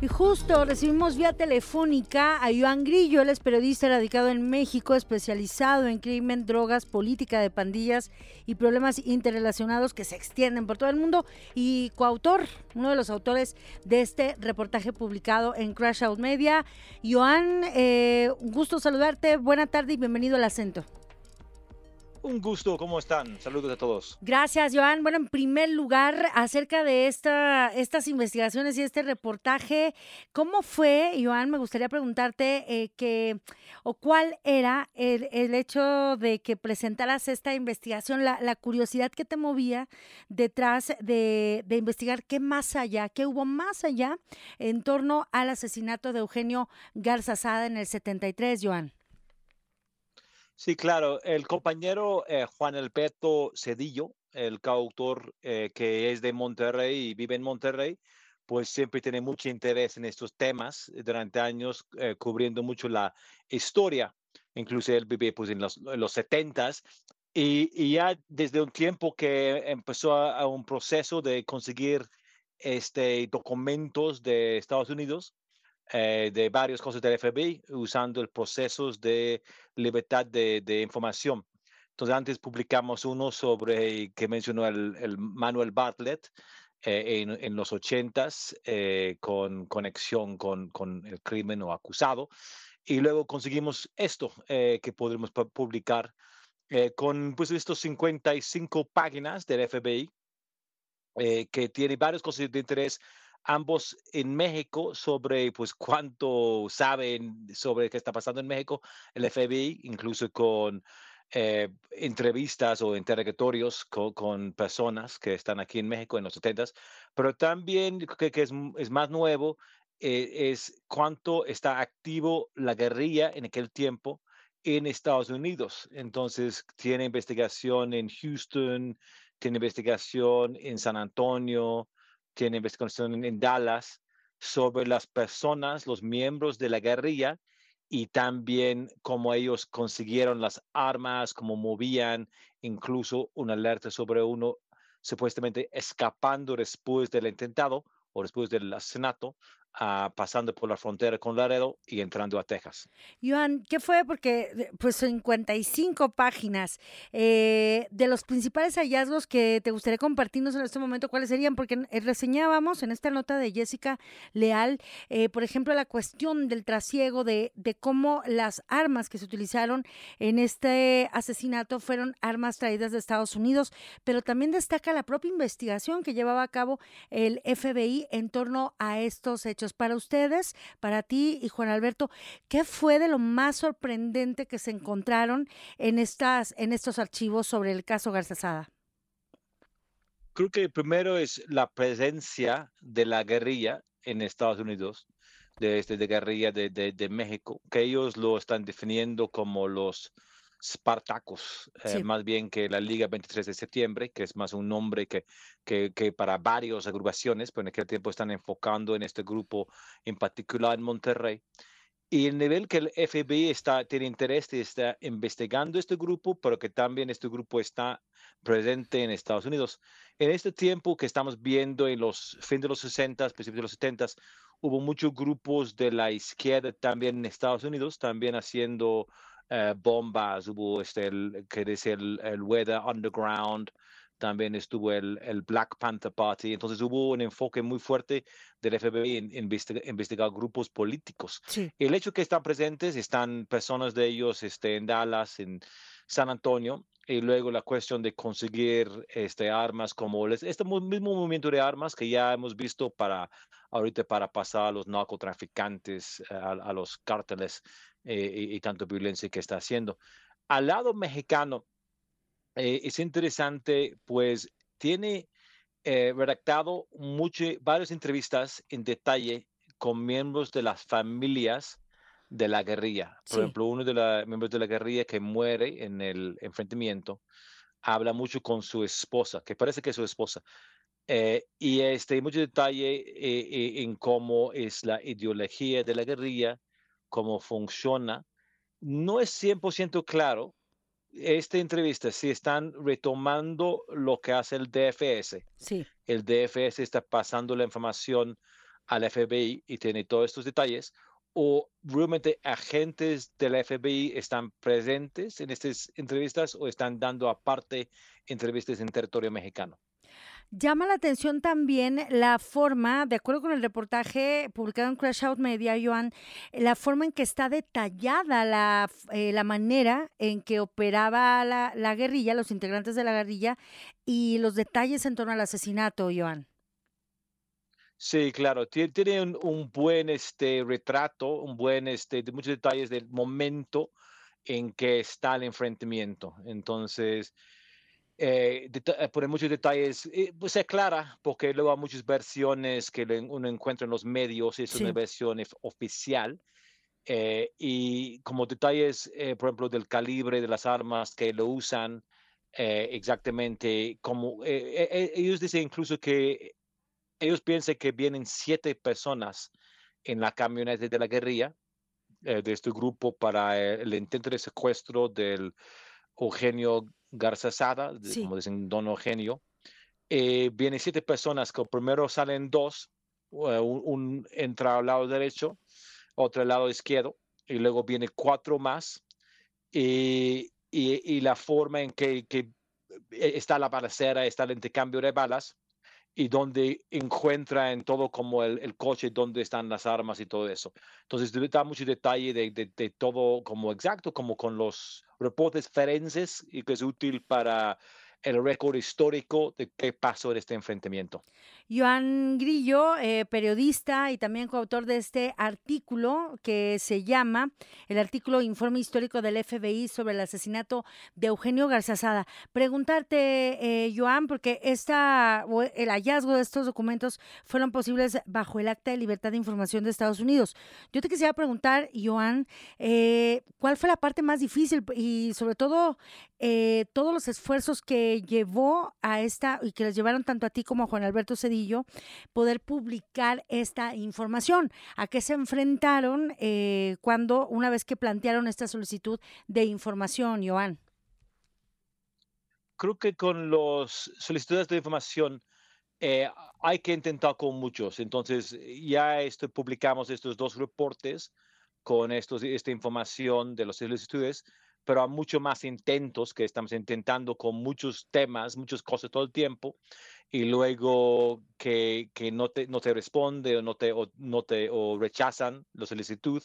Y justo recibimos vía telefónica a Joan Grillo. Él es periodista radicado en México, especializado en crimen, drogas, política de pandillas y problemas interrelacionados que se extienden por todo el mundo, y coautor, uno de los autores de este reportaje publicado en Crash Out Media. Joan, un gusto saludarte, buena tarde y bienvenido al Acento. Un gusto, ¿cómo están? Saludos a todos. Gracias, Joan. Bueno, en primer lugar, acerca de estas investigaciones y este reportaje, ¿cómo fue, Joan? Me gustaría preguntarte cuál era el hecho de que presentaras esta investigación, la curiosidad que te movía detrás de investigar qué hubo más allá en torno al asesinato de Eugenio Garza Sada en el 73, Joan. Sí, claro, el compañero Juan Alberto Cedillo, el coautor que es de Monterrey y vive en Monterrey, pues siempre tiene mucho interés en estos temas durante años, cubriendo mucho la historia. Incluso él vive pues, en los 70s y ya desde un tiempo que empezó a un proceso de conseguir documentos de Estados Unidos, de varias cosas del FBI usando el procesos de libertad de información. Entonces, antes publicamos uno sobre que mencionó el Manuel Bartlett en los 80s, con conexión con el crimen o acusado. Y luego conseguimos esto que podremos publicar con pues, estos 55 páginas del FBI, que tiene varias cosas de interés, ambos en México, sobre pues cuánto saben sobre qué está pasando en México, el FBI, incluso con entrevistas o interrogatorios con personas que están aquí en México en los 70s, pero también que es más nuevo, es cuánto está activo la guerrilla en aquel tiempo en Estados Unidos. Entonces, tiene investigación en Houston, tiene investigación en San Antonio, tiene investigación en Dallas sobre las personas, los miembros de la guerrilla y también cómo ellos consiguieron las armas, cómo movían, incluso una alerta sobre uno supuestamente escapando después del atentado o después del asesinato, pasando por la frontera con Laredo y entrando a Texas. Joan, ¿qué fue? Porque pues 55 páginas. De los principales hallazgos que te gustaría compartirnos en este momento, ¿cuáles serían? Porque reseñábamos en esta nota de Jessica Leal, por ejemplo, la cuestión del trasiego de cómo las armas que se utilizaron en este asesinato fueron armas traídas de Estados Unidos, pero también destaca la propia investigación que llevaba a cabo el FBI en torno a estos hechos. Para ustedes, para ti y Juan Alberto, ¿qué fue de lo más sorprendente que se encontraron en estos archivos sobre el caso Garza Sada? Creo que primero es la presencia de la guerrilla en Estados Unidos, de guerrilla de México, que ellos lo están definiendo como los Spartacos, Sí. más bien que la Liga 23 de septiembre, que es más un nombre que para varias agrupaciones, pero en aquel tiempo están enfocando en este grupo en particular en Monterrey. Y el nivel que el FBI tiene interés y está investigando este grupo, pero que también este grupo está presente en Estados Unidos. En este tiempo que estamos viendo en los fin de los 60, principios de los 70, hubo muchos grupos de la izquierda también en Estados Unidos, también haciendo bombas. Hubo que dice el Weather Underground, también estuvo el Black Panther Party. Entonces hubo un enfoque muy fuerte del FBI en investigar grupos políticos. Sí. El hecho que están presentes, están personas de ellos en Dallas, en San Antonio, y luego la cuestión de conseguir armas como este mismo movimiento de armas que ya hemos visto ahorita para pasar a los narcotraficantes, a los cárteles, y tanta violencia que está haciendo. Al lado mexicano, es interesante, pues tiene redactado varias entrevistas en detalle con miembros de las familias de la guerrilla. Por Sí. ejemplo, uno de los miembros de la guerrilla que muere en el enfrentamiento habla mucho con su esposa, que parece que es su esposa, y mucho detalle en cómo es la ideología de la guerrilla, cómo funciona. No es 100% claro esta entrevista si están retomando lo que hace el DFS. Sí. El DFS está pasando la información al FBI y tiene todos estos detalles, o realmente agentes del FBI están presentes en estas entrevistas o están dando aparte entrevistas en territorio mexicano. Llama la atención también la forma, de acuerdo con el reportaje publicado en Crash Out Media, Joan, la forma en que está detallada la manera en que operaba la guerrilla, los integrantes de la guerrilla, y los detalles en torno al asesinato, Joan. Sí, claro, tiene un buen retrato, un buen, de muchos detalles del momento en que está el enfrentamiento. Entonces, pone muchos detalles, pues se aclara, porque luego hay muchas versiones que uno encuentra en los medios, y es una Sí, versión oficial, y como detalles, por ejemplo, del calibre de las armas que lo usan, exactamente como ellos dicen incluso que ellos piensan que vienen 7 personas en la camioneta de la guerrilla, de este grupo para el intento de secuestro del Eugenio Garza Sada, sí. como dicen, don Eugenio. Vienen 7 personas, que primero salen dos, un entra al lado derecho, otro al lado izquierdo, y luego viene 4 más. Y la forma en que está la balacera, está el intercambio de balas, y donde encuentra en todo como el coche, donde están las armas y todo eso. Entonces, da mucho detalle de todo como exacto, como con los reportes forenses, y que es útil para el récord histórico de qué pasó en este enfrentamiento. Joan Grillo, periodista y también coautor de este artículo que se llama el artículo Informe Histórico del FBI sobre el asesinato de Eugenio Garzazada. Preguntarte, Joan, porque el hallazgo de estos documentos fueron posibles bajo el Acta de Libertad de Información de Estados Unidos. Yo te quisiera preguntar, Joan, ¿cuál fue la parte más difícil y sobre todo todos los esfuerzos que llevó a esta y que les llevaron tanto a ti como a Juan Alberto Cedillo poder publicar esta información? ¿A qué se enfrentaron cuando, una vez que plantearon esta solicitud de información, Joan? Creo que con los solicitudes de información, eh, hay que intentar con muchos. Entonces, ya publicamos estos 2 reportes con esta información de los solicitudes, pero hay mucho más intentos que estamos intentando con muchos temas, muchas cosas todo el tiempo, y luego que no te responde, o rechazan la solicitud,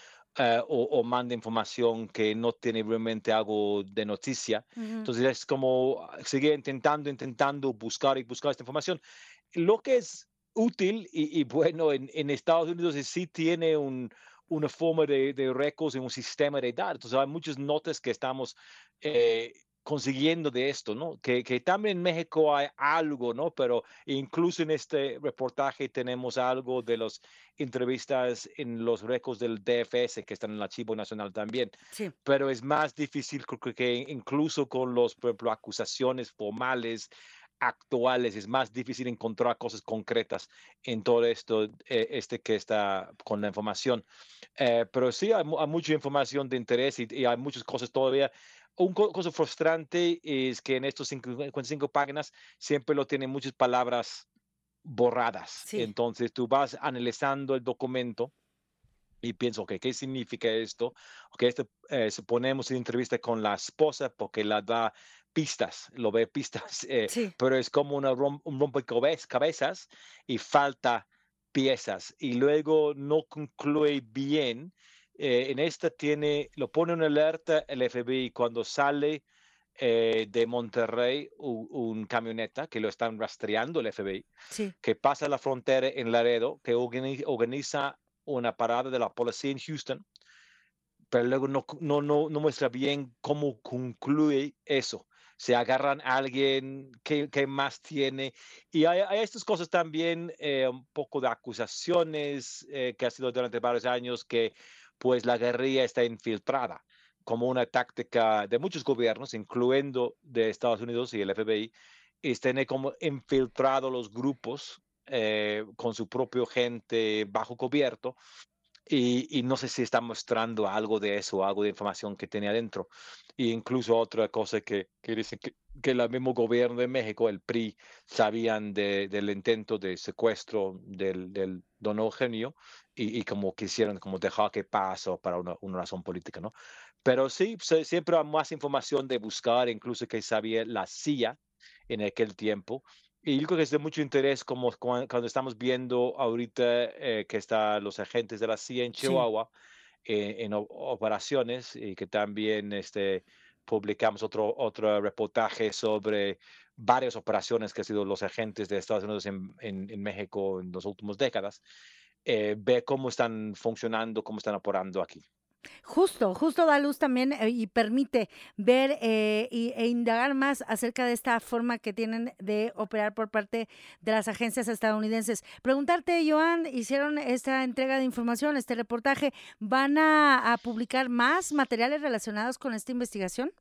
o manda información que no tiene realmente algo de noticia. Ujú. Entonces es como seguir intentando buscar y buscar esta información. Lo que es útil y bueno en Estados Unidos es sí tiene una forma de récords y un sistema de datos. Entonces hay muchas notas que estamos consiguiendo de esto, ¿no? Que también en México hay algo, ¿no? Pero incluso en este reportaje tenemos algo de las entrevistas en los récords del DFS que están en el Archivo Nacional también. Sí. Pero es más difícil, creo que incluso con los, por ejemplo, acusaciones formales actuales, es más difícil encontrar cosas concretas en todo esto, que está con la información. Pero sí, hay mucha información de interés, y hay muchas cosas todavía. Cosa frustrante es que en estos 55 páginas siempre lo tienen muchas palabras borradas. Sí. Entonces tú vas analizando el documento y pienso, ok, ¿qué significa esto? Ok, suponemos en entrevista con la esposa porque la da pistas, lo ve pistas, Sí. pero es como un rompecabezas y falta piezas, y luego no concluye bien. En esta lo pone en alerta el FBI cuando sale de Monterrey un camioneta que lo están rastreando el FBI, Sí. que pasa la frontera en Laredo, que organiza una parada de la policía en Houston, pero luego no muestra bien cómo concluye eso. Se agarran a alguien que más tiene. Y hay estas cosas también, un poco de acusaciones que ha sido durante varios años, que pues la guerrilla está infiltrada, como una táctica de muchos gobiernos, incluyendo de Estados Unidos y el FBI, es tener como infiltrado los grupos con su propio gente bajo cubierto, y no sé si está mostrando algo de eso, algo de información que tenía adentro. Y incluso otra cosa que dicen que el mismo gobierno de México, el PRI, sabían del intento de secuestro del don Eugenio y como quisieron como dejar que pasó para una razón política, ¿no? Pero sí, siempre hay más información de buscar, incluso que sabía la CIA en aquel tiempo. Y yo creo que es de mucho interés como cuando estamos viendo ahorita que están los agentes de la CIA en Sí. Chihuahua en operaciones y que también publicamos otro reportaje sobre varias operaciones que han sido los agentes de Estados Unidos en México en las últimas décadas, ve cómo están funcionando, cómo están operando aquí. Justo, justo da luz también y permite ver e indagar más acerca de esta forma que tienen de operar por parte de las agencias estadounidenses. Preguntarte, Joan, hicieron esta entrega de información, este reportaje, ¿van a publicar más materiales relacionados con esta investigación?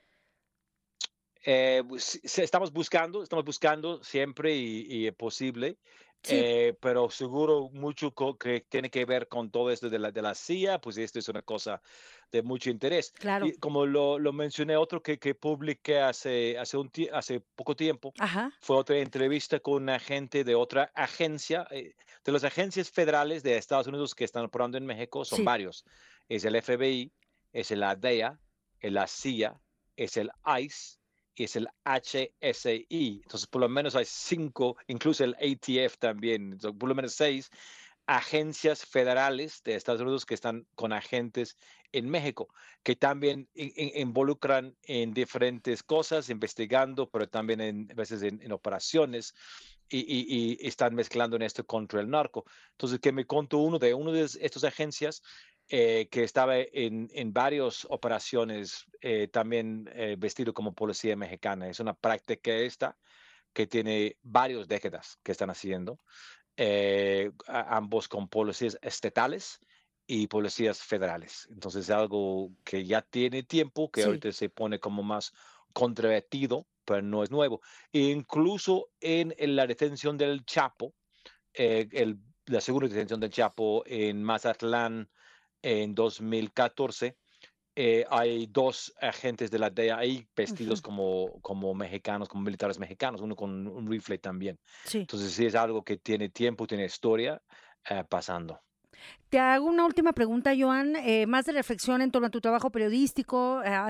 Pues, sí, estamos buscando siempre y es posible, Sí, pero seguro mucho que tiene que ver con todo esto de la CIA, pues esto es una cosa de mucho interés. claro. Y como lo mencioné, otro que publiqué hace poco tiempo Ajá, fue otra entrevista con un agente de otra agencia, de las agencias federales de Estados Unidos que están operando en México, son sí. varios. Es el FBI, es la DEA, es la CIA, es el ICE y es el HSI. Entonces, por lo menos hay 5, incluso el ATF también, entonces, por lo menos 6 agencias federales de Estados Unidos que están con agentes en México, que también involucran en diferentes cosas, investigando, pero también a veces en operaciones y están mezclando en esto contra el narco. Entonces, que me contó uno de estas agencias que estaba en varias operaciones, también vestido como policía mexicana. Es una práctica esta que tiene varias décadas que están haciendo, ambos con policías estatales y policías federales. Entonces es algo que ya tiene tiempo, que Sí. ahorita se pone como más controvertido, pero no es nuevo. E incluso en la detención del Chapo, la segunda detención del Chapo en Mazatlán en 2014, hay dos agentes de la DEA ahí Ujú, vestidos como mexicanos, como militares mexicanos, uno con un rifle también. sí. Entonces sí es algo que tiene tiempo, tiene historia pasando. Te hago una última pregunta, Joan, más de reflexión en torno a tu trabajo periodístico,